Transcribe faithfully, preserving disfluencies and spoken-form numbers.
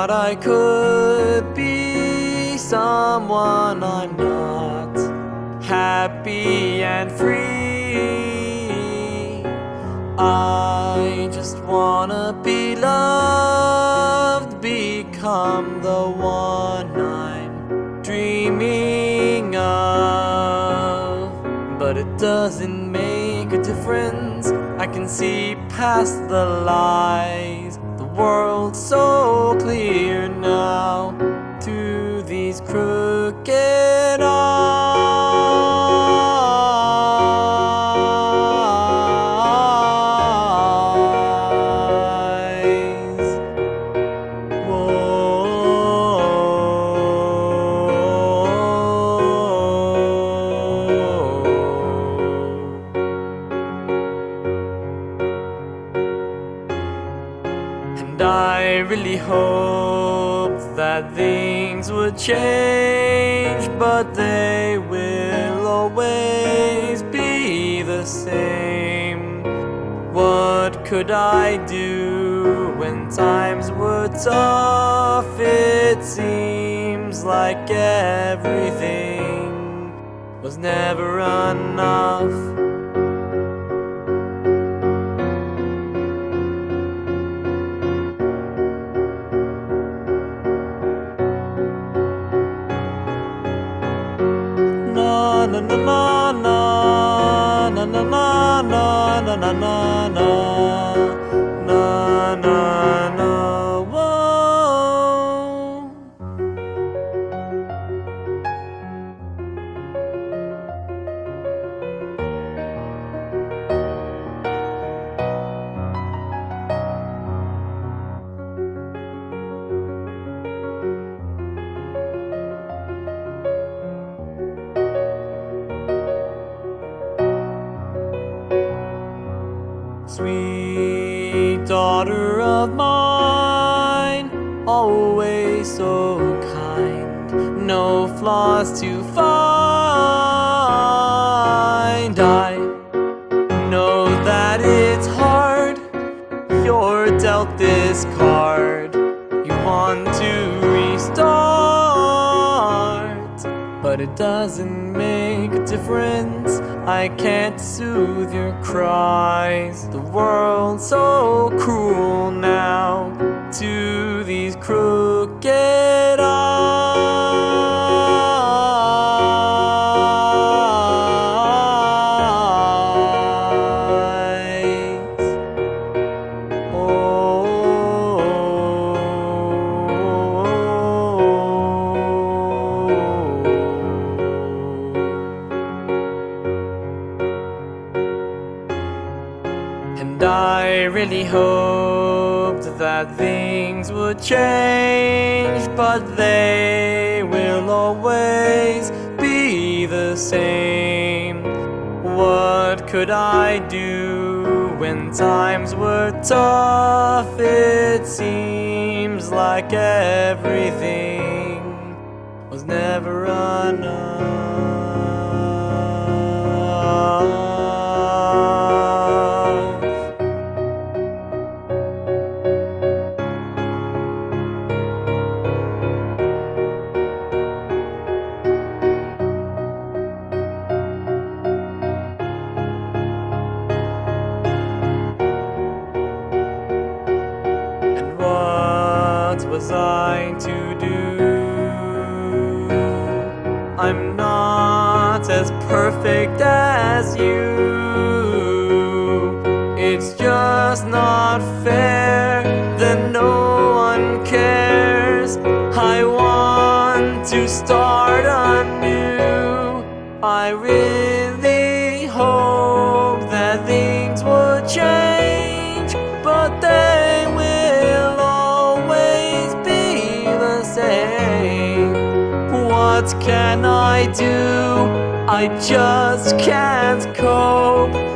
thought I could be someone I'm not, happy and free. I just wanna be loved, become the one I'm dreaming of. But it doesn't make a difference, I can see past the lies. The world's so clear now to these crooked eyes. And I really hoped that things would change, but they will always be the same. What could I do when times were tough? It seems like everything was never enough. Na na na na na na na na na na na na na na na whoa. Sweet daughter of mine, always so kind, no flaws to find. I know that it's hard, you're dealt this card, you want to restart, but it doesn't make a difference, I can't soothe your cries. The world's so cruel now to these crooked eyes. Oh, and I really hoped that things would change, but they will always be the same. What could I do when times were tough? It seems like everything was never enough. What was I to do? I'm not as perfect as you. It's just not fair that no one cares. I want to start anew. I really hope that things would change, but they will always be the same. What can I do? I just can't cope.